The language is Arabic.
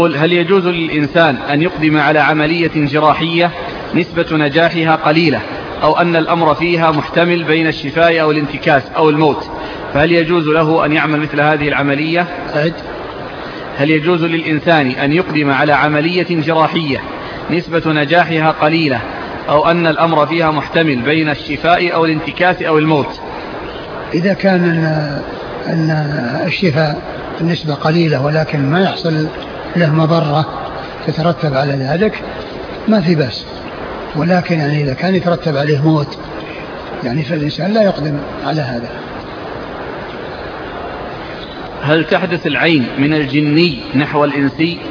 هل يجوز للإنسان أن يقدم على عملية جراحية نسبة نجاحها قليلة أو أن الأمر فيها محتمل بين الشفاء أو الانتكاس أو الموت، فهل يجوز له أن يعمل مثل هذه العملية؟ هل يجوز للإنسان أن يقدم على عملية جراحية نسبة نجاحها قليلة أو أن الأمر فيها محتمل بين الشفاء أو الانتكاس أو الموت؟ إذا كان أن الشفاء النسبة قليلة ولكن ما يحصل له مضرة تترتب على ذلك ما في بأس، ولكن يعني إذا كان يترتب عليه موت يعني فالإنسان لا يقدم على هذا. هل تحدث العين من الجني نحو الإنسي؟